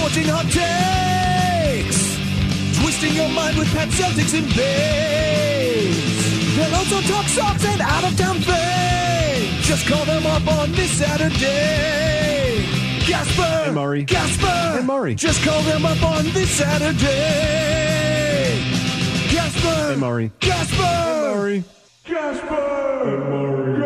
Indulging hot takes. Twisting your mind with Pat Celtics and Bays. They'll also talk socks and out-of-town fame. Just call them up on this Saturday. Gasper and Murray. Gasper and Murray. Just call them up on this Saturday. Gasper and Murray. Gasper and Murray. Gasper and Murray.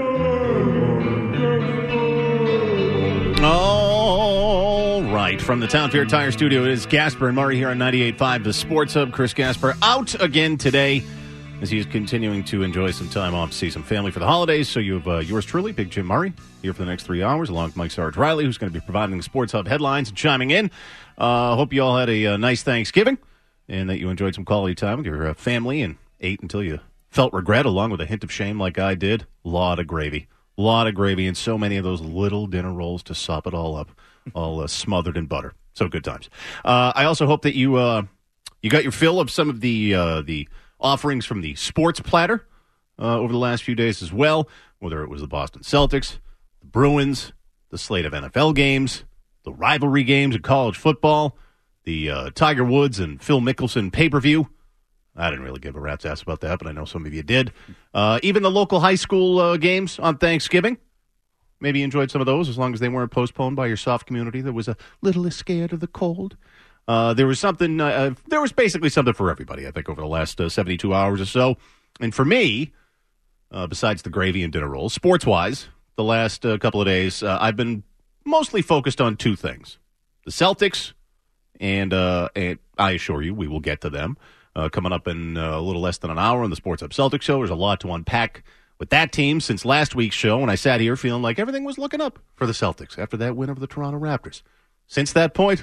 All right, from the Town Fair Tire Studio, it is Gasper and Murray here on 98.5, the Sports Hub. Chris Gasper out again today as he's continuing to enjoy some time off to see some family for the holidays. So you have yours truly, Big Jim Murray, here for the next 3 hours, along with Mike Sarge Riley, who's going to be providing the Sports Hub headlines and chiming in. Hope you all had a nice Thanksgiving and that you enjoyed some quality time with your family and ate until you felt regret, along with a hint of shame like I did. Lot of gravy, and so many of those little dinner rolls to sop it all up, all smothered in butter. So good times. I also hope that you got your fill of some of the offerings from the sports platter over the last few days as well, whether it was the Boston Celtics, the Bruins, the slate of NFL games, the rivalry games in college football, the Tiger Woods and Phil Mickelson pay-per-view. I didn't really give a rat's ass about that, but I know some of you did. Even the local high school games on Thanksgiving. Maybe you enjoyed some of those, as long as they weren't postponed by your soft community that was a little scared of the cold. There was something. There was basically something for everybody, I think, over the last 72 hours or so. And for me, besides the gravy and dinner rolls, sports-wise, the last couple of days, I've been mostly focused on two things: the Celtics, and I assure you, we will get to them. Coming up in a little less than an hour on the Sports Hub Celtics show. There's a lot to unpack with that team since last week's show, when I sat here feeling like everything was looking up for the Celtics after that win over the Toronto Raptors. Since that point,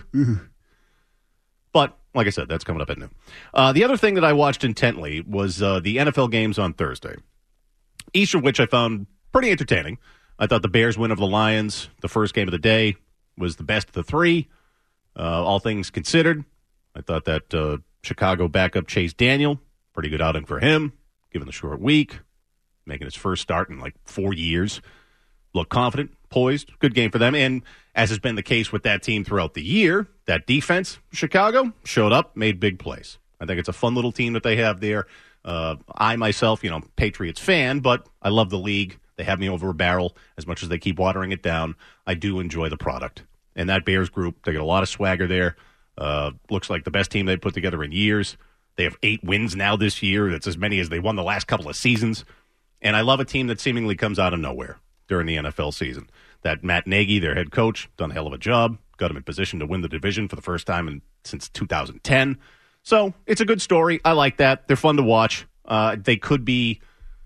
but like I said, that's coming up at noon. The other thing that I watched intently was the NFL games on Thursday, each of which I found pretty entertaining. I thought the Bears win of the Lions, the first game of the day, was the best of the three, all things considered. I thought that Chicago backup Chase Daniel, pretty good outing for him, given the short week, making his first start in like 4 years. Looked confident, poised, good game for them. And as has been the case with that team throughout the year, that defense, Chicago, showed up, made big plays. I think it's a fun little team that they have there. I myself, Patriots fan, but I love the league. They have me over a barrel as much as they keep watering it down. I do enjoy the product. And that Bears group, they got a lot of swagger there. Looks like the best team they've put together in years. They have 8 wins now this year. That's as many as they won the last couple of seasons. And I love a team that seemingly comes out of nowhere during the NFL season. That Matt Nagy, their head coach, done a hell of a job. Got him in position to win the division for the first time since 2010. So it's a good story. I like that. They're fun to watch. They could be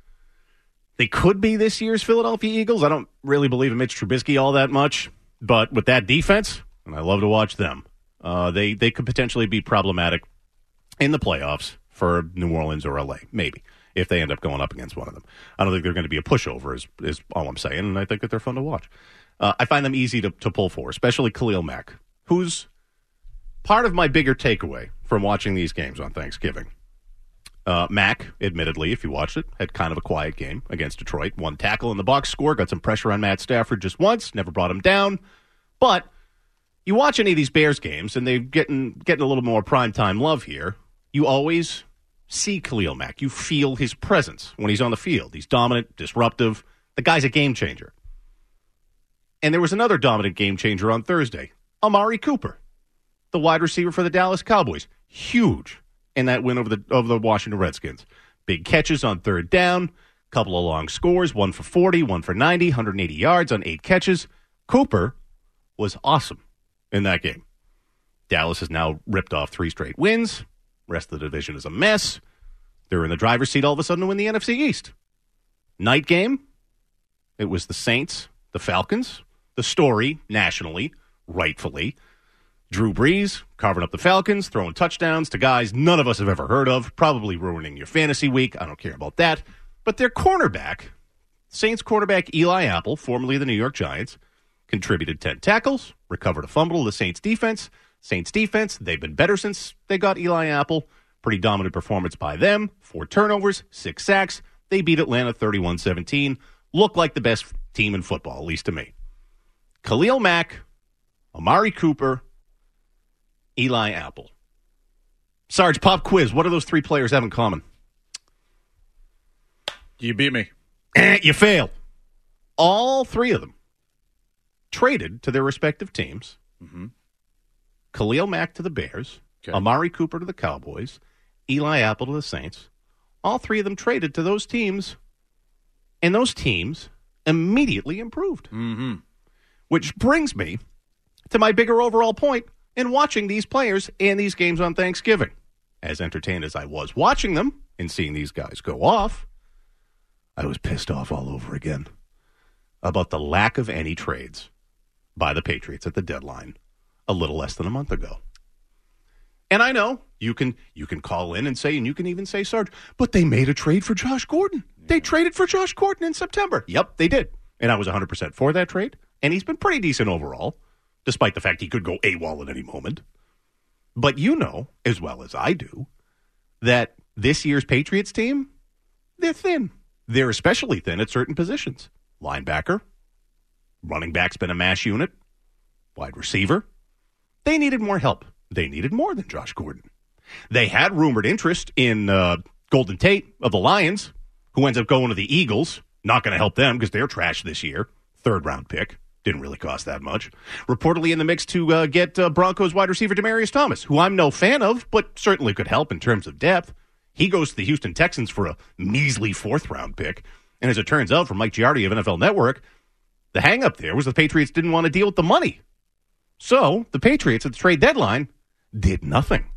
this year's Philadelphia Eagles. I don't really believe in Mitch Trubisky all that much. But with that defense, and I love to watch them, they could potentially be problematic in the playoffs for New Orleans or LA, maybe, if they end up going up against one of them. I don't think they're going to be a pushover, is all I'm saying, and I think that they're fun to watch. I find them easy to pull for, especially Khalil Mack, who's part of my bigger takeaway from watching these games on Thanksgiving. Mack, admittedly, if you watched it, had kind of a quiet game against Detroit. 1 tackle in the box score, got some pressure on Matt Stafford just once, never brought him down. But you watch any of these Bears games, and they're getting a little more primetime love here. You always see Khalil Mack. You feel his presence when he's on the field. He's dominant, disruptive. The guy's a game changer. And there was another dominant game changer on Thursday, Amari Cooper, the wide receiver for the Dallas Cowboys. Huge in that win over the Washington Redskins. Big catches on third down, couple of long scores, 1 for 40, 1 for 90, 180 yards on 8 catches. Cooper was awesome in that game. Dallas has now ripped off 3 straight wins. Rest of the division is a mess. They're in the driver's seat all of a sudden to win the NFC East. Night game, it was the Saints, the Falcons. The story, nationally, rightfully, Drew Brees carving up the Falcons, throwing touchdowns to guys none of us have ever heard of, probably ruining your fantasy week. I don't care about that. But their cornerback, Saints quarterback Eli Apple, formerly of the New York Giants, contributed 10 tackles, recovered a fumble to the Saints defense. Saints defense, they've been better since they got Eli Apple. Pretty dominant performance by them. 4 turnovers, 6 sacks. They beat Atlanta 31-17. Look like the best team in football, at least to me. Khalil Mack, Amari Cooper, Eli Apple. Sarge, pop quiz. What do those three players have in common? You beat me. You fail. All three of them traded to their respective teams. Mm-hmm. Khalil Mack to the Bears, Amari Cooper to the Cowboys, Eli Apple to the Saints. All three of them traded to those teams, and those teams immediately improved. Mm-hmm. Which brings me to my bigger overall point in watching these players and these games on Thanksgiving. As entertained as I was watching them and seeing these guys go off, I was pissed off all over again about the lack of any trades by the Patriots at the deadline a little less than a month ago. And I know you can call in and say, and you can even say, Sarge, but they made a trade for Josh Gordon. They traded for Josh Gordon in September. Yep, they did. And I was 100% for that trade. And he's been pretty decent overall, despite the fact he could go AWOL at any moment. But you know, as well as I do, that this year's Patriots team, they're thin. They're especially thin at certain positions. Linebacker, running back's been a mash unit, wide receiver. They needed more help. They needed more than Josh Gordon. They had rumored interest in Golden Tate of the Lions, who ends up going to the Eagles. Not going to help them because they're trash this year. 3rd-round pick. Didn't really cost that much. Reportedly in the mix to get Broncos wide receiver Demaryius Thomas, who I'm no fan of, but certainly could help in terms of depth. He goes to the Houston Texans for a measly 4th-round pick. And as it turns out, from Mike Giardi of NFL Network, the hang-up there was the Patriots didn't want to deal with the money. So the Patriots at the trade deadline did nothing.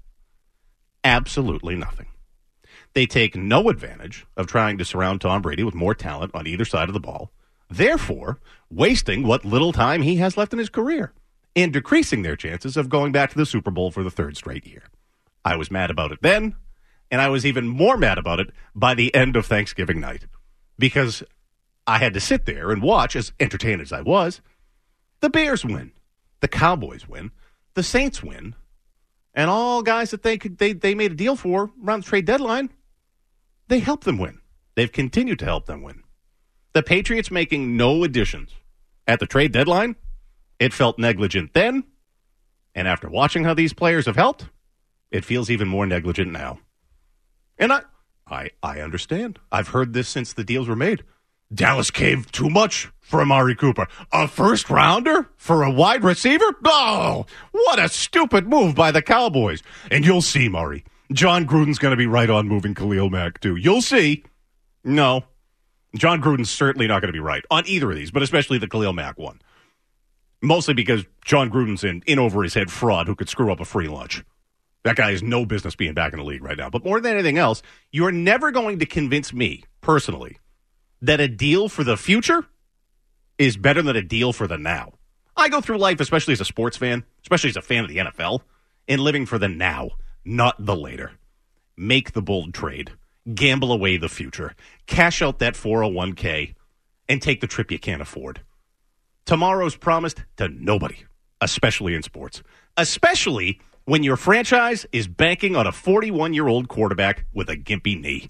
Absolutely nothing. They take no advantage of trying to surround Tom Brady with more talent on either side of the ball, therefore wasting what little time he has left in his career and decreasing their chances of going back to the Super Bowl for the 3rd straight year. I was mad about it then, and I was even more mad about it by the end of Thanksgiving night because I had to sit there and watch, as entertained as I was, the Bears win, the Cowboys win, the Saints win, and all guys that they made a deal for around the trade deadline, they helped them win. They've continued to help them win. The Patriots making no additions at the trade deadline, it felt negligent then, and after watching how these players have helped, it feels even more negligent now. And I understand. I've heard this since the deals were made. Dallas caved too much for Amari Cooper. A 1st-rounder for a wide receiver? Oh, what a stupid move by the Cowboys. And you'll see, Murray. John Gruden's going to be right on moving Khalil Mack, too. You'll see. No. John Gruden's certainly not going to be right on either of these, but especially the Khalil Mack one. Mostly because John Gruden's in over his head fraud who could screw up a free lunch. That guy has no business being back in the league right now. But more than anything else, you're never going to convince me, personally, that a deal for the future is better than a deal for the now. I go through life, especially as a sports fan, especially as a fan of the NFL, in living for the now, not the later. Make the bold trade. Gamble away the future. Cash out that 401k and take the trip you can't afford. Tomorrow's promised to nobody, especially in sports. Especially when your franchise is banking on a 41-year-old quarterback with a gimpy knee.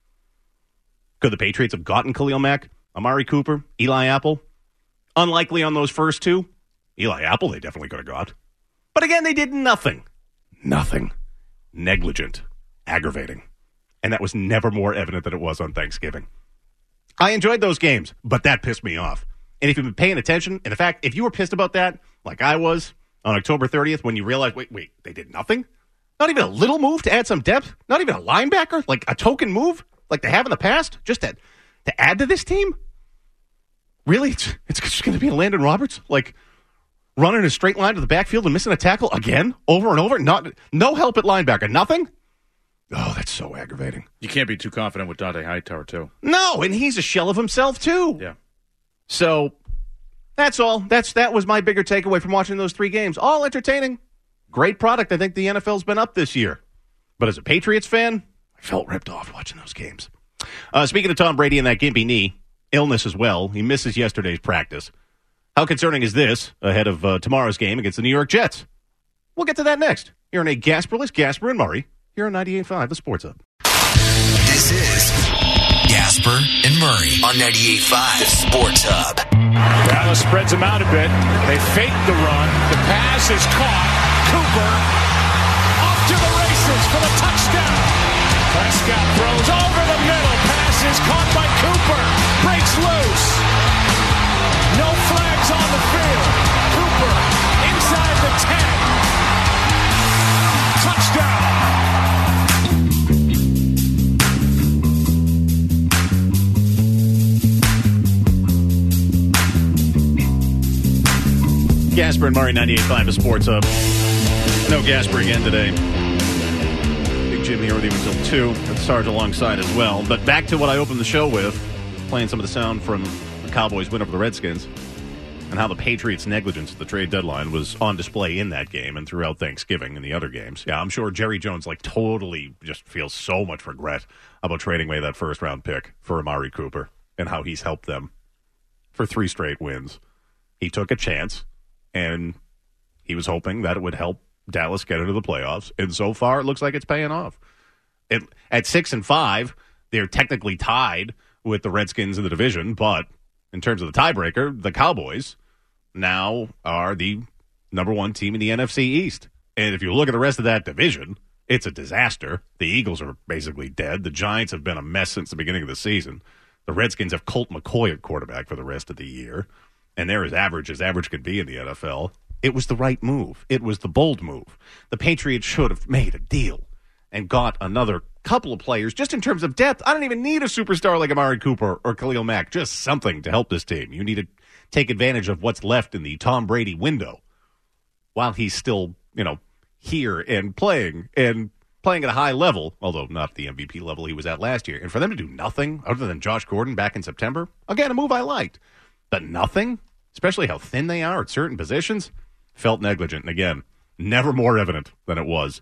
Could the Patriots have gotten Khalil Mack, Amari Cooper, Eli Apple? Unlikely on those first two. Eli Apple they definitely could have got. But again, they did nothing. Nothing. Negligent. Aggravating. And that was never more evident than it was on Thanksgiving. I enjoyed those games, but that pissed me off. And if you've been paying attention, and in fact, if you were pissed about that, like I was, on October 30th, when you realized, wait, they did nothing? Not even a little move to add some depth? Not even a linebacker? Like a token move? Like they have in the past? Just to add to this team? Really? It's just going to be Landon Roberts? Like running a straight line to the backfield and missing a tackle again? Over and over? No help at linebacker? Nothing? Oh, that's so aggravating. You can't be too confident with Dante Hightower, too. No, and he's a shell of himself, too. Yeah. So, that's all. That was my bigger takeaway from watching those 3 games. All entertaining. Great product. I think the NFL's been up this year. But as a Patriots fan, I felt ripped off watching those games. Speaking of Tom Brady and that gimpy knee, illness as well. He misses yesterday's practice. How concerning is this ahead of tomorrow's game against the New York Jets? We'll get to that next. Here on a Gasperless Gasper and Murray. Here on 98.5, the Sports Hub. This is Gasper and Murray on 98.5, the Sports Hub. Dallas spreads them out a bit. They fake the run. The pass is caught. Cooper to the races for the touchdown. Prescott throws over the middle. Pass is caught by Cooper. Breaks loose. No flags on the field. Cooper inside the 10. Touchdown. Gasper and Murray, 98.5 of Sports Hub. No Gasper again today. Big Jim here with you until 2. And Sarge alongside as well. But back to what I opened the show with, playing some of the sound from the Cowboys' win over the Redskins and how the Patriots' negligence at the trade deadline was on display in that game and throughout Thanksgiving and the other games. Yeah, I'm sure Jerry Jones totally just feels so much regret about trading away that first-round pick for Amari Cooper and how he's helped them for 3 straight wins. He took a chance, and he was hoping that it would help Dallas get into the playoffs, and so far it looks like it's paying off. At 6-5, they're technically tied with the Redskins in the division, but in terms of the tiebreaker, the Cowboys now are the number 1 team in the NFC East. And if you look at the rest of that division, it's a disaster. The Eagles are basically dead. The Giants have been a mess since the beginning of the season. The Redskins have Colt McCoy at quarterback for the rest of the year, and they're as average could be in the NFL. It was the right move. It was the bold move. The Patriots should have made a deal and got another couple of players just in terms of depth. I don't even need a superstar like Amari Cooper or Khalil Mack, just something to help this team. You need to take advantage of what's left in the Tom Brady window while he's still, here and playing at a high level, although not the MVP level he was at last year. And for them to do nothing other than Josh Gordon back in September, again, a move I liked. But nothing, especially how thin they are at certain positions, felt negligent. And again, never more evident than it was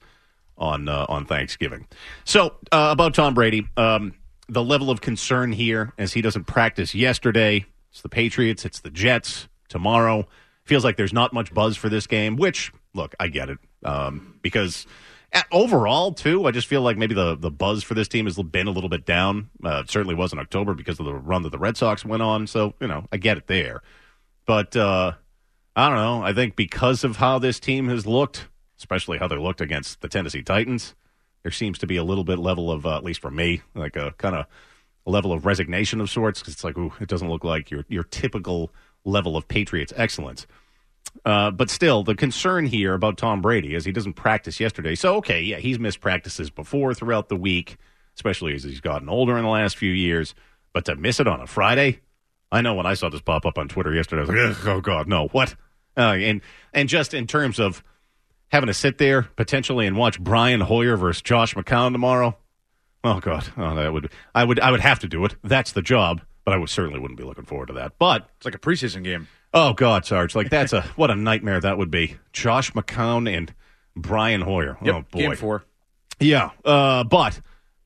on Thanksgiving. So about Tom Brady, the level of concern here as he doesn't practice yesterday. It's the Patriots. It's the Jets tomorrow. Feels like there's not much buzz for this game, which, look, I get it. Because overall, too, I just feel like maybe the buzz for this team has been a little bit down. It certainly was in October because of the run that the Red Sox went on. So, I get it there. But I don't know. I think because of how this team has looked, especially how they looked against the Tennessee Titans, there seems to be a little bit level of, at least for me, like a kind of a level of resignation of sorts. Because it's like, ooh, it doesn't look like your typical level of Patriots excellence. But still, the concern here about Tom Brady is he doesn't practice yesterday. So, okay, yeah, he's missed practices before throughout the week, especially as he's gotten older in the last few years. But to miss it on a Friday, I know when I saw this pop up on Twitter yesterday, I was like, oh, God, no, what? And just in terms of having to sit there potentially and watch Brian Hoyer versus Josh McCown tomorrow, oh, God, I would have to do it. That's the job, but I certainly wouldn't be looking forward to that. But it's like a preseason game. Oh, God, Sarge. That's what a nightmare that would be. Josh McCown and Brian Hoyer. Yep, oh, boy. Game 4. Yeah. But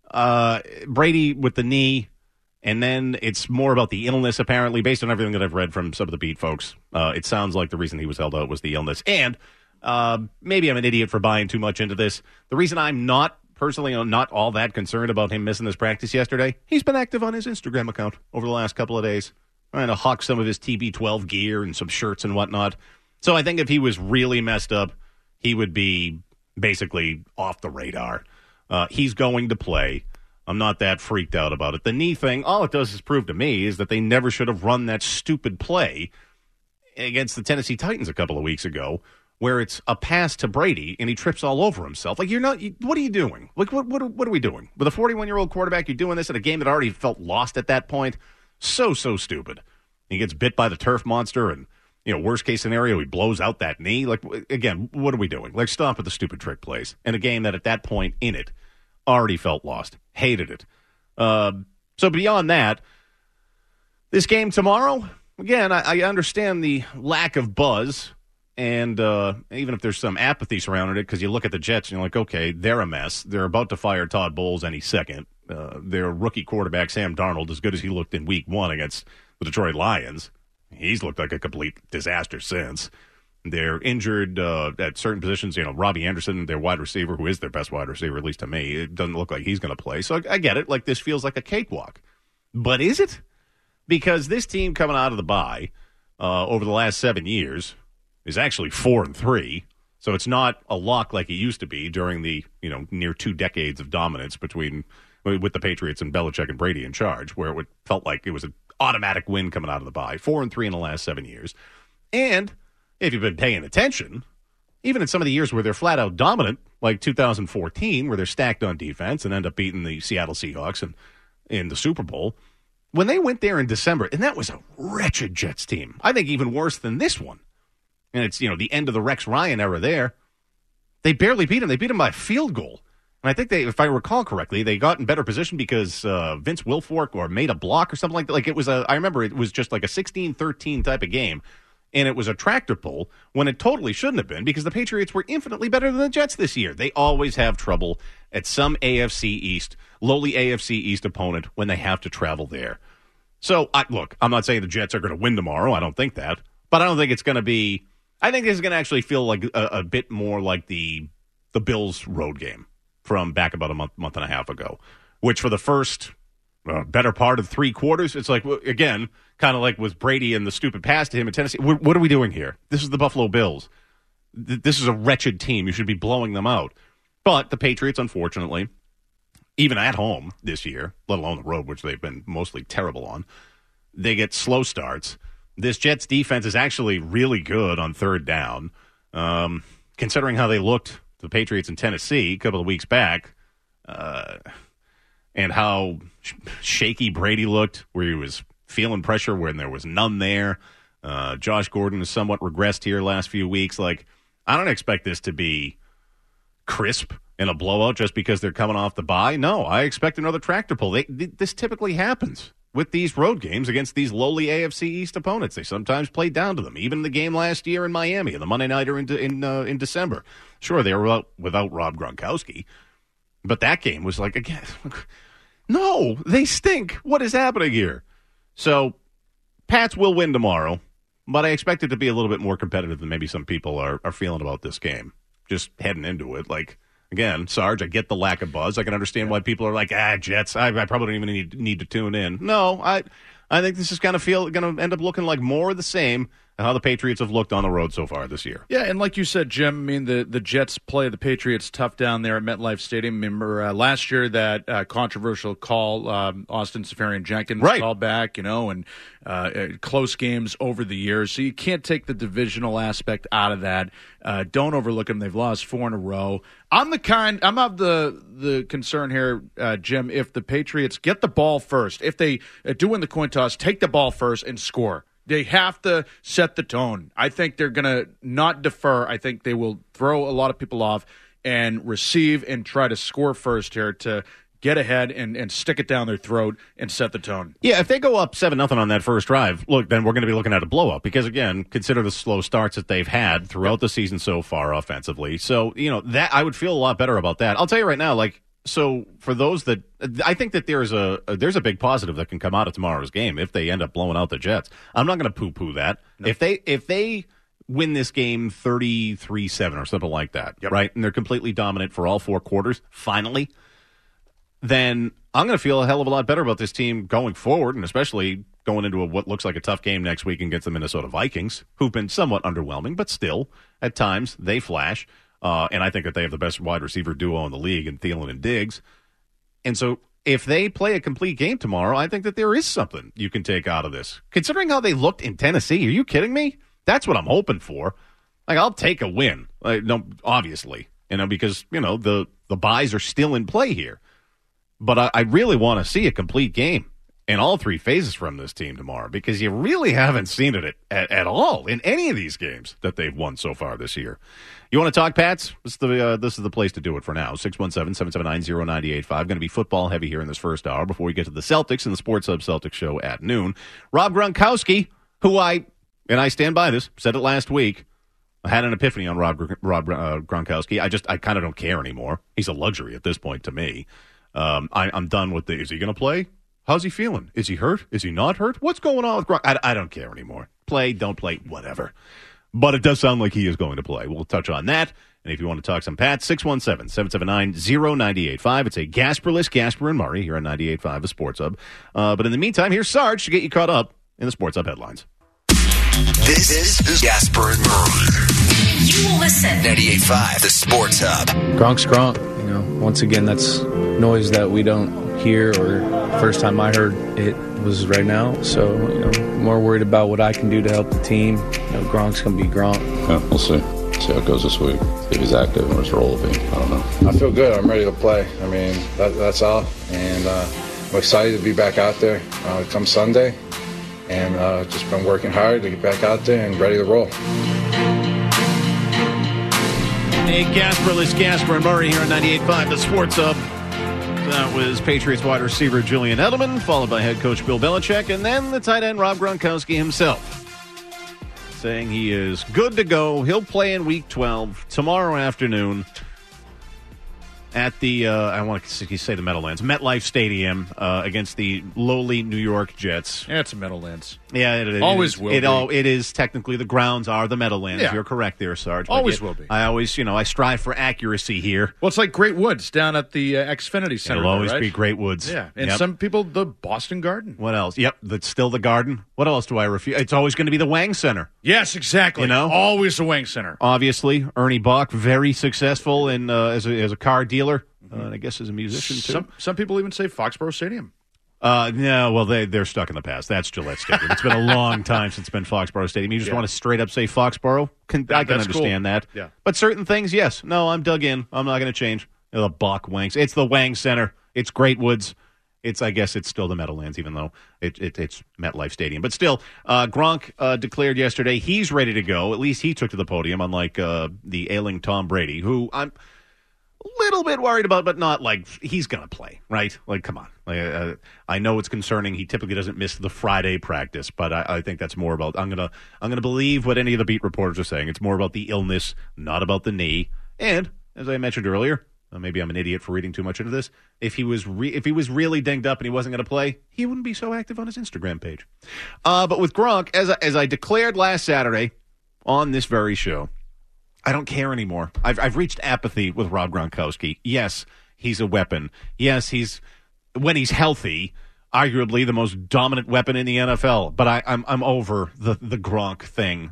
Brady with the knee, and then it's more about the illness, apparently, based on everything that I've read from some of the beat folks. It sounds like the reason he was held out was the illness. And maybe I'm an idiot for buying too much into this. The reason I'm not all that concerned about him missing this practice yesterday, he's been active on his Instagram account over the last couple of days, trying to hawk some of his TB12 gear and some shirts and whatnot. So I think if he was really messed up, he would be basically off the radar. He's going to play. I'm not that freaked out about it. The knee thing, all it does is prove to me is that they never should have run that stupid play against the Tennessee Titans a couple of weeks ago where it's a pass to Brady and he trips all over himself. Like, what are you doing? Like, what are we doing? With a 41-year-old quarterback, you're doing this at a game that already felt lost at that point? So stupid. He gets bit by the turf monster and, worst case scenario, he blows out that knee. Like, again, what are we doing? Like, stop with the stupid trick plays. And a game that at that point in it already felt lost. Hated it. So beyond that, this game tomorrow, again, I understand the lack of buzz. And even if there's some apathy surrounding it, because you look at the Jets and you're like, okay, they're a mess. They're about to fire Todd Bowles any second. Their rookie quarterback, Sam Darnold, as good as he looked in week 1 against the Detroit Lions, he's looked like a complete disaster since. They're injured at certain positions. Robbie Anderson, their wide receiver, who is their best wide receiver, at least to me, it doesn't look like he's going to play. So I get it. Like, this feels like a cakewalk. But is it? Because this team coming out of the bye over the last 7 years is actually 4-3. So it's not a lock like it used to be during the near 2 decades of dominance with the Patriots and Belichick and Brady in charge, where it felt like it was an automatic win coming out of the bye. 4-3 in the last 7 years. And if you've been paying attention, even in some of the years where they're flat out dominant, like 2014, where they're stacked on defense and end up beating the Seattle Seahawks and in the Super Bowl, when they went there in December, and that was a wretched Jets team, I think even worse than this one. And it's, the end of the Rex Ryan era there. They barely beat him. They beat him by a field goal. And I think if I recall correctly, they got in better position because Vince Wilfork made a block or something like that. Like I remember it was just like a 16-13 type of game. And it was a tractor pull when it totally shouldn't have been because the Patriots were infinitely better than the Jets this year. They always have trouble at some lowly AFC East opponent when they have to travel there. So, look, I'm not saying the Jets are going to win tomorrow. I don't think that. But I don't think it's going to be – I think this is going to actually feel like a bit more like the Bills road game from back about a month and a half ago, which for the first better part of 3 quarters, it's like, again – kind of like with Brady and the stupid pass to him in Tennessee. What are we doing here? This is the Buffalo Bills. This is a wretched team. You should be blowing them out. But the Patriots, unfortunately, even at home this year, let alone the road, which they've been mostly terrible on, they get slow starts. This Jets defense is actually really good on third down, considering how they looked, the Patriots in Tennessee a couple of weeks back, and how shaky Brady looked, where he was feeling pressure when there was none there. Josh Gordon has somewhat regressed here last few weeks. Like, I don't expect this to be crisp in a blowout just because they're coming off the bye. No, I expect another tractor pull. This typically happens with these road games against these lowly AFC East opponents. They sometimes play down to them. Even the game last year in Miami, the Monday nighter in December. Sure, they were without Rob Gronkowski, but that game was like, again, no, they stink. What is happening here? So, Pats will win tomorrow, but I expect it to be a little bit more competitive than maybe some people are feeling about this game. Just heading into it. Like, again, Sarge, I get the lack of buzz. I can understand why people are like, Jets, I probably don't even need to tune in. No, I think this is going to end up looking like more of the same how the Patriots have looked on the road so far this year. Yeah, and like you said, Jim, I mean, the Jets play the Patriots tough down there at MetLife Stadium. Remember last year that controversial call, Austin Seferian-Jenkins called back, and close games over the years. So you can't take the divisional aspect out of that. Don't overlook them. They've lost 4 in a row. I'm of the concern here, Jim, if the Patriots get the ball first, if they do win the coin toss, take the ball first and score. They have to set the tone. I think they're going to not defer. I think they will throw a lot of people off and receive and try to score first here to get ahead and stick it down their throat and set the tone. Yeah, if they go up 7-0 on that first drive, look, then we're going to be looking at a blowout because, again, consider the slow starts that they've had throughout the season so far offensively. So, that I would feel a lot better about that. I'll tell you right now, so for those that I think that there's a big positive that can come out of tomorrow's game if they end up blowing out the Jets. I'm not going to poo-poo that. No. If they win this game 33-7 or something like that, right, and they're completely dominant for all 4 quarters, finally, then I'm going to feel a hell of a lot better about this team going forward, and especially going into what looks like a tough game next week against the Minnesota Vikings, who've been somewhat underwhelming, but still, at times, they flash. And I think that they have the best wide receiver duo in the league in Thielen and Diggs. And so if they play a complete game tomorrow, I think that there is something you can take out of this. Considering how they looked in Tennessee, are you kidding me? That's what I'm hoping for. Like, I'll take a win. No, obviously, because, the buys are still in play here. But I really want to see a complete game in all 3 phases from this team tomorrow because you really haven't seen it at all in any of these games that they've won so far this year. You want to talk, Pats? This is the place to do it for now. 617-779-0985. Going to be football heavy here in this first hour before we get to the Celtics and the Sports Hub Celtics show at noon. Rob Gronkowski, who I stand by this, said it last week, I had an epiphany on Rob Gronkowski. I kind of don't care anymore. He's a luxury at this point to me. I'm done with is he going to play? How's he feeling? Is he hurt? Is he not hurt? What's going on with Gronk? I don't care anymore. Play, don't play, whatever. But it does sound like he is going to play. We'll touch on that. And if you want to talk some Pats, 617-779-0985. It's a Gasper-less Gasper and Murray here on 98.5, the Sports Hub. But in the meantime, here's Sarge to get you caught up in the Sports Hub headlines. This is Gasper and Murray. You will listen VSiN, 98.5, the Sports Hub. Gronk's Gronk. Once again, that's noise that we don't hear, or first time I heard it was right now. So, more worried about what I can do to help the team. Gronk's going to be Gronk. Yeah, we'll see. See how it goes this week. If he's active and his role will be. I don't know. I feel good. I'm ready to play. I mean, that's all. And I'm excited to be back out there come Sunday. And just been working hard to get back out there and ready to roll. Hey, Gasper and Murray here on 98.5, the Sports Hub. That was Patriots wide receiver Julian Edelman, followed by head coach Bill Belichick, and then the tight end Rob Gronkowski himself, saying he is good to go. He'll play in Week 12 tomorrow afternoon at the, I want to say the Meadowlands, MetLife Stadium against the lowly New York Jets. Yeah, it's a Meadowlands. Yeah, it always will be. It is technically, the grounds are the Meadowlands. Yeah. You're correct there, Sarge. Always will be. I always, I strive for accuracy here. Well, it's like Great Woods down at the Xfinity Center. It'll always right? be Great Woods. Yeah, and some people, the Boston Garden. What else? Yep, that's still the Garden. What else do I refuse? It's always going to be the Wang Center. Yes, exactly. Always the Wang Center. Obviously, Ernie Bach, very successful in as a car dealer. And I guess as a musician, too. Some people even say Foxborough Stadium. No, well, they're stuck in the past. That's Gillette Stadium. It's been a long time since it's been Foxborough Stadium. You just want to straight up say Foxborough? I can understand that. Yeah. But certain things, yes. No, I'm dug in. I'm not going to change. The Bach Wangs. It's the Wang Center. It's Great Woods. I guess it's still the Meadowlands, even though it's MetLife Stadium. But still, Gronk declared yesterday he's ready to go. At least he took to the podium, unlike the ailing Tom Brady, who I'm little bit worried about, but not like he's going to play, right? Like, come on. I know it's concerning. He typically doesn't miss the Friday practice, but I think that's more about, I'm gonna believe what any of the beat reporters are saying. It's more about the illness, not about the knee. And as I mentioned earlier, maybe I'm an idiot for reading too much into this. If he was really dinged up and he wasn't going to play, he wouldn't be so active on his Instagram page. But with Gronk, as I declared last Saturday on this very show, I don't care anymore. I've reached apathy with Rob Gronkowski. Yes, he's a weapon. Yes, when he's healthy, arguably the most dominant weapon in the NFL. But I'm over the Gronk thing.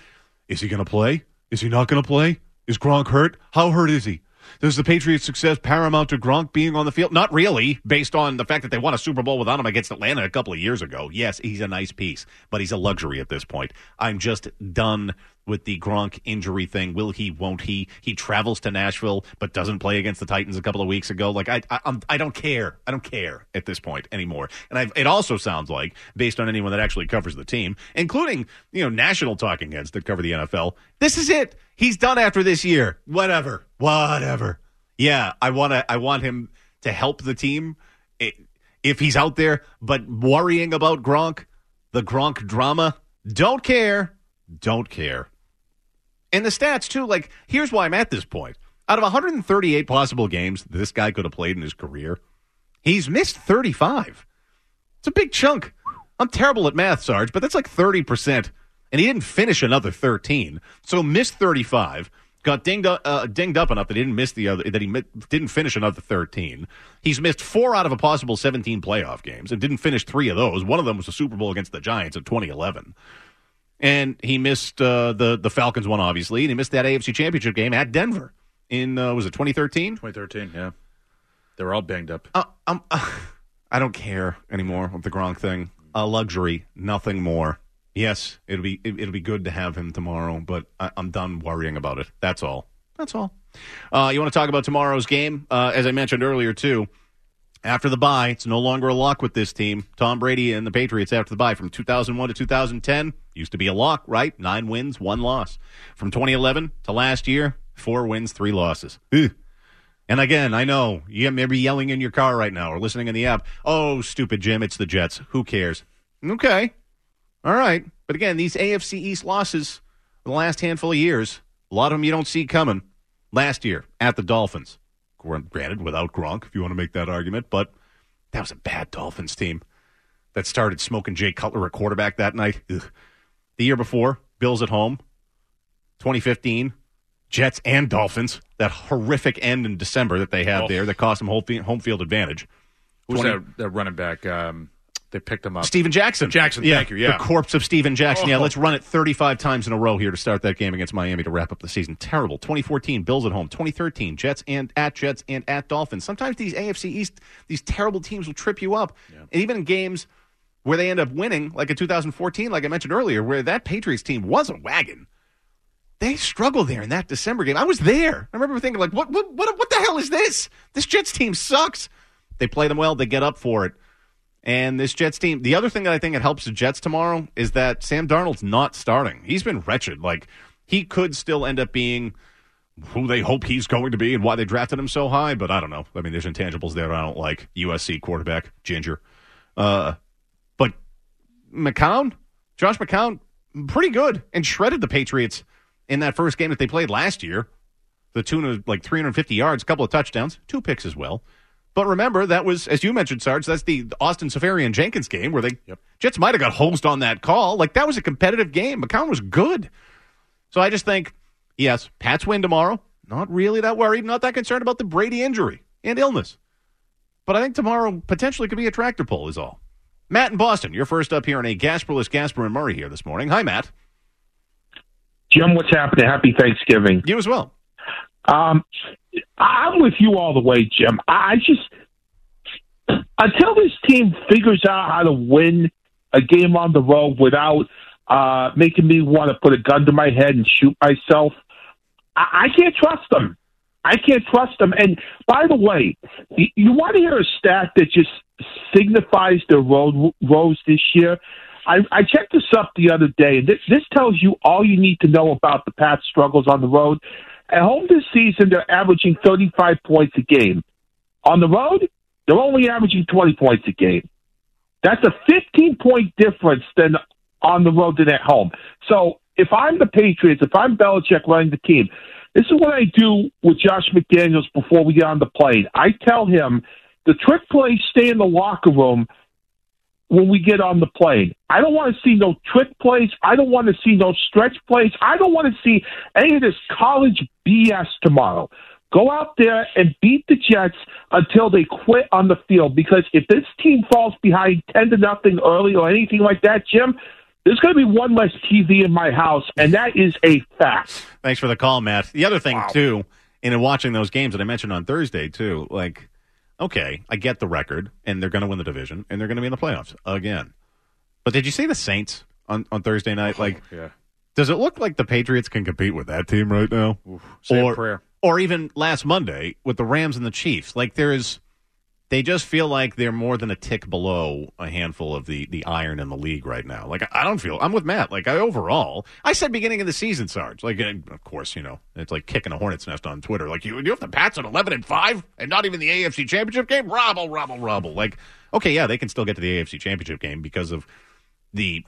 Is he going to play? Is he not going to play? Is Gronk hurt? How hurt is he? Does the Patriots' success paramount to Gronk being on the field? Not really, based on the fact that they won a Super Bowl without him against Atlanta a couple of years ago. Yes, he's a nice piece, but he's a luxury at this point. I'm just done with the Gronk injury thing. Will he, won't he? He travels to Nashville, but doesn't play against the Titans a couple of weeks ago. Like, I don't care. I don't care at this point anymore. And it also sounds like, based on anyone that actually covers the team, including, national talking heads that cover the NFL, this is it. He's done after this year. Whatever. Yeah, I want him to help the team if he's out there, but worrying about Gronk, the Gronk drama, don't care. And the stats, too, like, here's why I'm at this point. Out of 138 possible games this guy could have played in his career, he's missed 35. It's a big chunk. I'm terrible at math, Sarge, but that's like 30%. And he didn't finish another 13. So missed 35, got dinged up enough that he didn't finish another 13. He's missed 4 out of a possible 17 playoff games and didn't finish 3 of those. One of them was the Super Bowl against the Giants in 2011. And he missed the Falcons one, obviously, and he missed that AFC Championship game at Denver in, was it 2013? 2013, yeah. They were all banged up. I don't care anymore with the Gronk thing. A luxury, nothing more. Yes, it'll be good to have him tomorrow, but I'm done worrying about it. That's all. You want to talk about tomorrow's game? As I mentioned earlier, too, after the bye, it's no longer a lock with this team. Tom Brady and the Patriots after the bye from 2001 to 2010 used to be a lock, right? 9 wins, 1 loss. From 2011 to last year, 4 wins, 3 losses. Ugh. And again, I know you may be yelling in your car right now or listening in the app. Oh, stupid Jim, it's the Jets. Who cares? Okay. All right. But again, these AFC East losses the last handful of years, a lot of them you don't see coming. Last year at the Dolphins. Granted, without Gronk, if you want to make that argument, but that was a bad Dolphins team that started smoking Jay Cutler at quarterback that night. Ugh. The year before, Bills at home. 2015, Jets and Dolphins. That horrific end in December that they had there that cost them home field advantage. Who's that running back? they picked him up. Steven Jackson. Thank you, yeah. The corpse of Steven Jackson. Yeah, let's run it 35 times in a row here to start that game against Miami to wrap up the season. Terrible. 2014, Bills at home. 2013, Jets and at Dolphins. Sometimes these AFC East, these terrible teams will trip you up. Yeah. And even in games where they end up winning, like in 2014, like I mentioned earlier, where that Patriots team was a wagon, they struggled there in that December game. I was there. I remember thinking, like, what the hell is this? This Jets team sucks. They play them well. They get up for it. And this Jets team, the other thing that I think it helps the Jets tomorrow is that Sam Darnold's not starting. He's been wretched. Like, he could still end up being who they hope he's going to be and why they drafted him so high, but I don't know. I mean, there's intangibles there I don't like. USC quarterback, Ginger. But Josh McCown, pretty good and shredded the Patriots in that first game that they played last year. The tune of like 350 yards, a couple of touchdowns, 2 picks as well. But remember, that was, as you mentioned, Sarge, that's the Austin Seferian-Jenkins game where Jets might have got hosed on that call. Like, that was a competitive game. McCown was good. So I just think, yes, Pats win tomorrow. Not really that worried, not that concerned about the Brady injury and illness. But I think tomorrow potentially could be a tractor pull is all. Matt in Boston, you're first up here on a Gasperless Gasper and Murray here this morning. Hi, Matt. Jim, what's happening? Happy Thanksgiving. You as well. I'm with you all the way, Jim. I just, until this team figures out how to win a game on the road without making me want to put a gun to my head and shoot myself, I can't trust them. I can't trust them. And by the way, you want to hear a stat that just signifies the roads this year? I checked this up the other day, and this tells you all you need to know about the Pats' struggles on the road. At home this season, they're averaging 35 points a game. On the road, they're only averaging 20 points a game. That's a 15-point difference than on the road than at home. So if I'm the Patriots, if I'm Belichick running the team, this is what I do with Josh McDaniels before we get on the plane. I tell him the trick plays stay in the locker room when we get on the plane. I don't want to see no trick plays. I don't want to see no stretch plays. I don't want to see any of this college BS tomorrow. Go out there and beat the Jets until they quit on the field, because if this team falls behind 10-0 early or anything like that, Jim, there's going to be one less TV in my house, and that is a fact. Thanks for the call, Matt. The other thing, too, in watching those games that I mentioned on Thursday, too, like, okay, I get the record, and they're going to win the division, and they're going to be in the playoffs again. But did you see the Saints on Thursday night? Like, yeah. Does it look like the Patriots can compete with that team right now? Say a prayer. Or even last Monday with the Rams and the Chiefs. Like, they just feel like they're more than a tick below a handful of the iron in the league right now. Like, I don't feel, I'm with Matt. Like, I said beginning of the season, Sarge, like, of course, you know, it's like kicking a hornet's nest on Twitter. Like, you have the Pats at 11-5 and not even the AFC Championship game? Robble. Like, okay, yeah, they can still get to the AFC Championship game because of the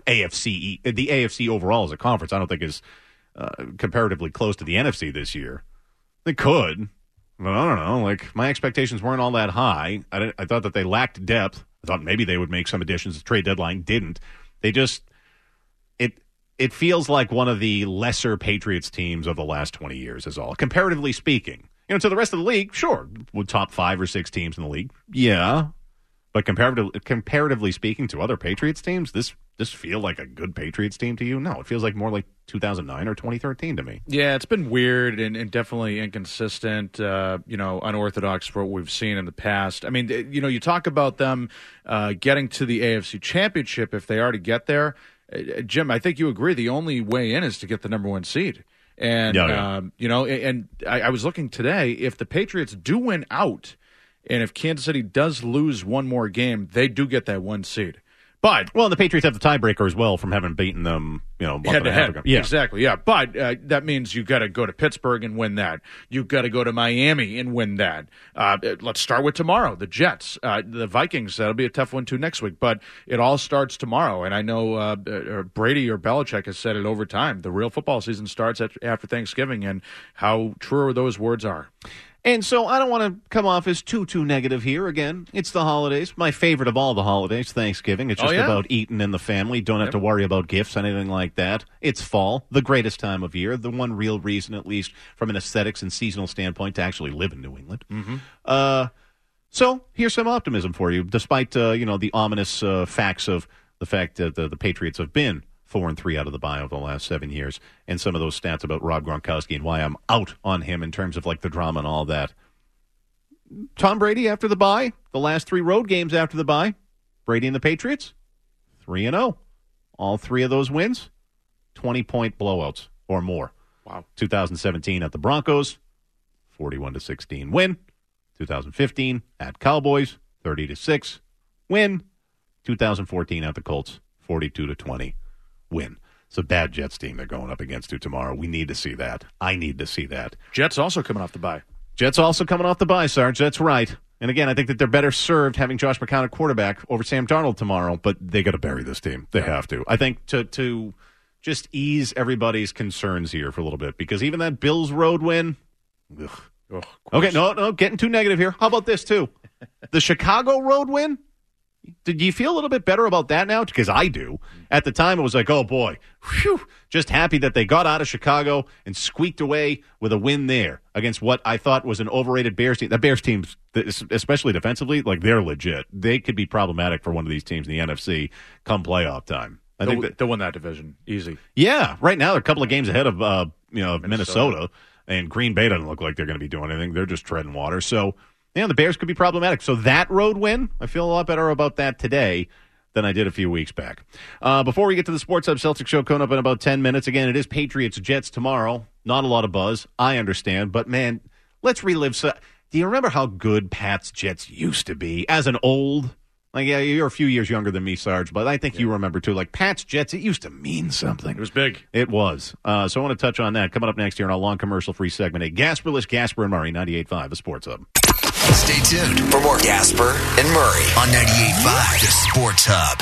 AFC overall as a conference. I don't think is comparatively close to the NFC this year. They could. But I don't know. Like, my expectations weren't all that high. I thought that they lacked depth. I thought maybe they would make some additions. The trade deadline didn't. They just it feels like one of the lesser Patriots teams of the last 20 years is all, comparatively speaking. You know, to the rest of the league, sure, with top 5 or 6 teams in the league, yeah. But comparatively speaking to other Patriots teams, this feel like a good Patriots team to you? No, it feels like more like 2009 or 2013 to me. Yeah, it's been weird and definitely inconsistent, unorthodox for what we've seen in the past. I mean, you talk about them getting to the AFC Championship if they are to get there. Jim, I think you agree the only way in is to get the number 1 seed. And, I was looking today, if the Patriots do win out, and if Kansas City does lose one more game, they do get that 1 seed. But the Patriots have the tiebreaker as well from having beaten them, head to head. Yeah. Exactly. Yeah, but that means you got to go to Pittsburgh and win that. You got to go to Miami and win that. Let's start with tomorrow. The Jets, the Vikings. That'll be a tough one too next week. But it all starts tomorrow. And I know Brady or Belichick has said it over time. The real football season starts after Thanksgiving, and how true those words are. And so I don't want to come off as too negative here. Again, it's the holidays. My favorite of all the holidays, Thanksgiving. It's just about eating in the family. Don't have to worry about gifts, anything like that. It's fall, the greatest time of year. The one real reason, at least from an aesthetics and seasonal standpoint, to actually live in New England. Mm-hmm. So here's some optimism for you, despite the ominous facts of the fact that the Patriots have been 4-3 out of the bye over the last 7 years, and some of those stats about Rob Gronkowski and why I'm out on him in terms of like the drama and all that. Tom Brady after the bye, the last 3 road games after the bye, Brady and the Patriots, 3-0. All 3 of those wins, 20-point blowouts or more. Wow. 2017 at the Broncos, 41-16 win. 2015 at Cowboys, 30-6 win. 2014 at the Colts, 42-20 win. It's a bad Jets team they're going up against tomorrow. We need to see that. I need to see that. Jets also coming off the bye. Jets also coming off the bye, Sarge. That's right. And again, I think that they're better served having Josh McCown at quarterback over Sam Darnold tomorrow, but they got to bury this team. They have to. I think to just ease everybody's concerns here for a little bit, because even that Bills road win, ugh. Okay, no, getting too negative here. How about this, too? The Chicago road win? Did you feel a little bit better about that now? Because I do. At the time, it was like, oh, boy, whew, just happy that they got out of Chicago and squeaked away with a win there against what I thought was an overrated Bears team. That Bears team, especially defensively, like they're legit. They could be problematic for one of these teams in the NFC come playoff time. I think they'll win that division easy. Yeah, right now they're a couple of games ahead of Minnesota. And Green Bay doesn't look like they're going to be doing anything. They're just treading water. So, the Bears could be problematic. So that road win, I feel a lot better about that today than I did a few weeks back. Before we get to the Sports Hub Celtics show coming up in about 10 minutes, again, it is Patriots-Jets tomorrow. Not a lot of buzz. I understand. But, man, let's relive. Do you remember how good Pats-Jets used to be as an old... Like, yeah, you're a few years younger than me, Sarge, but I think you remember, too. Like, Pats-Jets, it used to mean something. It was big. It was. So I want to touch on that. Coming up next here in our long commercial-free segment, a Gasper-less Gasper and Murray, 98.5, the Sports Hub. Stay tuned for more Gasper and Murray on 98.5, the Sports Hub.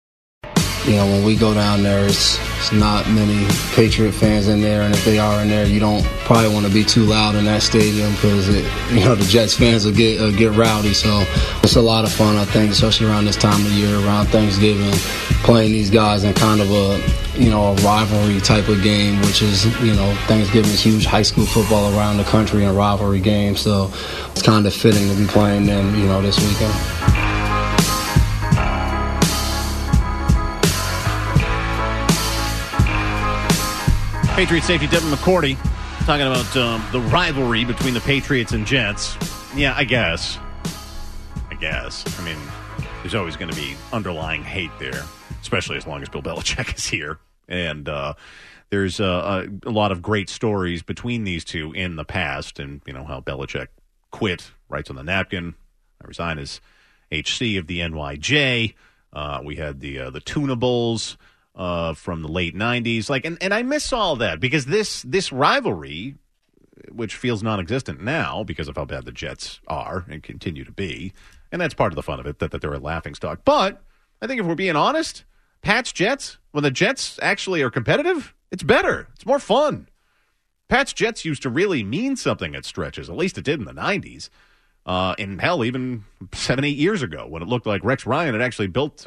When we go down there, it's not many Patriot fans in there, and if they are in there, you don't probably want to be too loud in that stadium because the Jets fans will get rowdy. So it's a lot of fun, I think, especially around this time of year, around Thanksgiving, playing these guys in kind of a rivalry type of game, which is Thanksgiving is huge high school football around the country and rivalry game. So it's kind of fitting to be playing them, this weekend. Patriot safety Devin McCourty talking about the rivalry between the Patriots and Jets. Yeah, I guess. I mean, there's always going to be underlying hate there, especially as long as Bill Belichick is here. And there's a lot of great stories between these two in the past, and how Belichick quit, writes on the napkin, I resign as HC of the NYJ. We had the Tunables. From the late 90s. And I miss all that because this rivalry, which feels non-existent now because of how bad the Jets are and continue to be, and that's part of the fun of it, that they're a laughingstock. But I think if we're being honest, Pats-Jets, when the Jets actually are competitive, it's better. It's more fun. Pats-Jets used to really mean something at stretches. At least it did in the 90s. And hell, even 7-8 years ago when it looked like Rex Ryan had actually built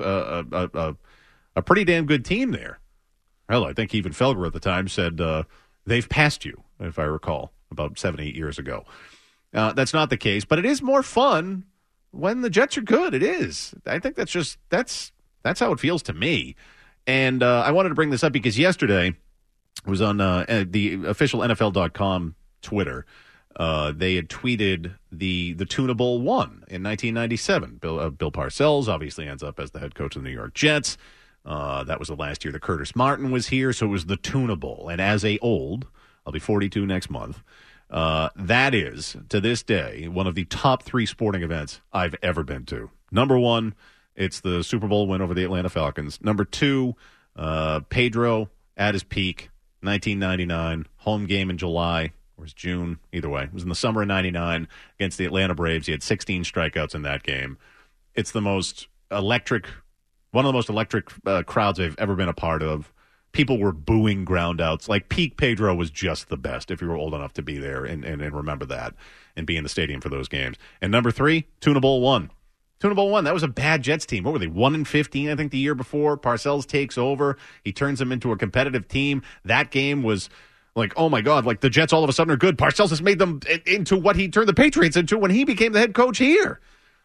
a pretty damn good team there. Hell, I think even Felger at the time said they've passed you, if I recall, about 7-8 years ago. That's not the case, but it is more fun when the Jets are good. It is. I think that's how it feels to me. And I wanted to bring this up because yesterday it was on the official NFL.com Twitter. They had tweeted the Tuna Bowl won in 1997. Bill Parcells obviously ends up as the head coach of the New York Jets. That was the last year that Curtis Martin was here, so it was the Tuna Bowl. And as I'll be 42 next month, that is, to this day, one of the top 3 sporting events I've ever been to. Number 1, it's the Super Bowl win over the Atlanta Falcons. Number 2, Pedro at his peak, 1999, home game in July, or was June, either way. It was in the summer of 99 against the Atlanta Braves. He had 16 strikeouts in that game. It's the most electric... One of the most electric crowds I've ever been a part of. People were booing groundouts. Like, peak Pedro was just the best if you were old enough to be there and remember that and be in the stadium for those games. And number 3, Tuna Bowl won. Tuna Bowl won. That was a bad Jets team. What were they, 1-15, I think, the year before? Parcells takes over. He turns them into a competitive team. That game was like, oh, my God, like the Jets all of a sudden are good. Parcells has made them into what he turned the Patriots into when he became the head coach here.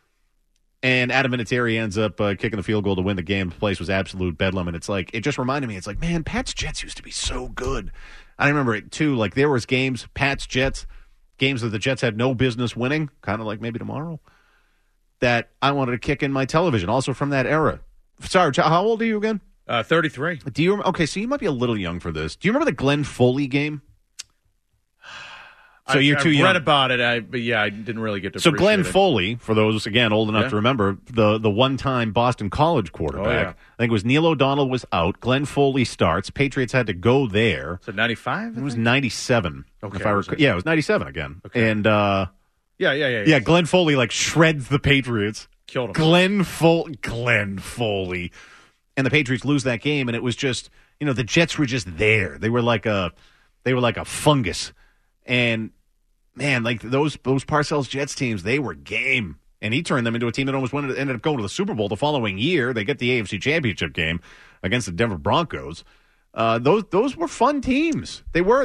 And Adam Vinatieri ends up kicking the field goal to win the game. The place was absolute bedlam, and it just reminded me, it's like, man, Pats-Jets used to be so good. I remember it, too. Like, there was games, Pats-Jets, games that the Jets had no business winning, kind of like maybe tomorrow, that I wanted to kick in my television, also from that era. Sorry, how old are you again? 33. Okay, so you might be a little young for this. Do you remember the Glenn Foley game? So you're too young. I read about it, but I didn't really get to So appreciate Glenn it. Foley, for those, again, old enough to remember, the one-time Boston College quarterback. I think it was Neil O'Donnell was out. Glenn Foley starts. Patriots had to go there. So 95? It was 97. Okay. If I recall. Yeah, it was 97 again. Okay. And, Yeah, Glenn Foley, shreds the Patriots. Killed him. Glenn Foley. And the Patriots lose that game, and it was just, the Jets were just there. They were like a fungus. And man, those Parcells Jets teams, they were game. And he turned them into a team that almost ended up going to the Super Bowl the following year. They get the AFC Championship game against the Denver Broncos. Those were fun teams. They were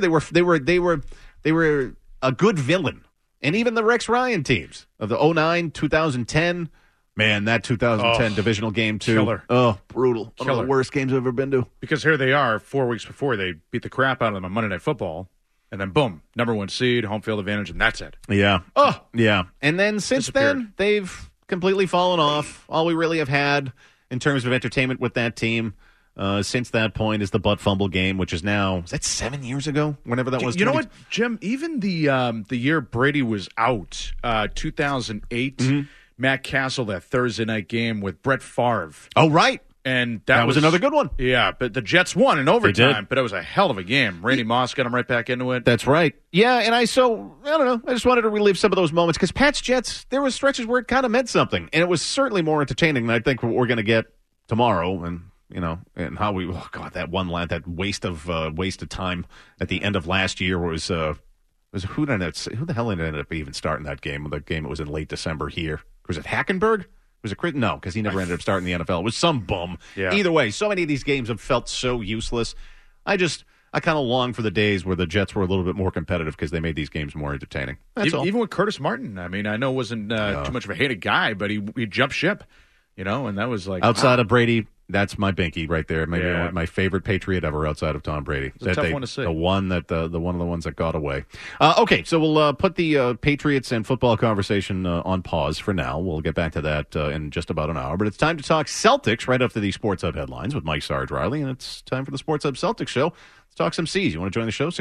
a good villain. And even the Rex Ryan teams of the 2009, 2010. Man, that 2010 divisional game, too. Killer. Oh, brutal. One of the worst games I've ever been to. Because here they are 4 weeks before. They beat the crap out of them on Monday Night Football. And then, boom, number 1 seed, home field advantage, and that's it. Yeah. Oh. Yeah. And then since then, they've completely fallen off. All we really have had in terms of entertainment with that team since that point is the butt fumble game, which is now, is that 7 years ago? Whenever that was. You know what, Jim? Even the year Brady was out, 2008, Matt Castle, that Thursday night game with Brett Favre. Oh, right. And that was another good one. Yeah, but the Jets won in overtime, but it was a hell of a game. Randy Moss got him right back into it. That's right. Yeah, and I don't know. I just wanted to relive some of those moments because Pats-Jets, there was stretches where it kind of meant something. And it was certainly more entertaining than I think what we're going to get tomorrow. And, and how that waste of time at the end of last year was who the hell ended up even starting that game? The game it was in late December here. Was it Hackenberg? Was it no, because he never ended up starting the NFL. It was some bum. Yeah. Either way, so many of these games have felt so useless. I kind of long for the days where the Jets were a little bit more competitive because they made these games more entertaining. That's all. Even with Curtis Martin. I mean, I know wasn't too much of a hated guy, but he jumped ship, and that was like... Outside of Brady, that's my binky right there. Maybe my favorite Patriot ever outside of Tom Brady. It's a tough one to say. The one of the ones that got away. Okay, so we'll put the Patriots and football conversation on pause for now. We'll get back to that in just about an hour. But it's time to talk Celtics right after the Sports Hub headlines with Mike Sarge Riley, and it's time for the Sports Hub Celtics show. Let's talk some C's. You want to join the show?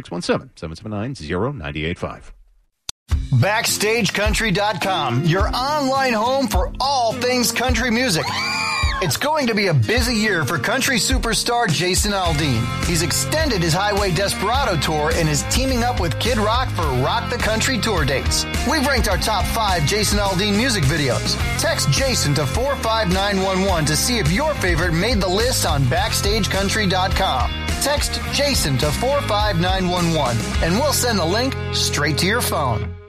617-779-0985. BackstageCountry.com, your online home for all things country music. It's going to be a busy year for country superstar Jason Aldean. He's extended his Highway Desperado tour and is teaming up with Kid Rock for Rock the Country tour dates. We've ranked our top 5 Jason Aldean music videos. Text Jason to 45911 to see if your favorite made the list on BackstageCountry.com. Text Jason to 45911 and we'll send the link straight to your phone.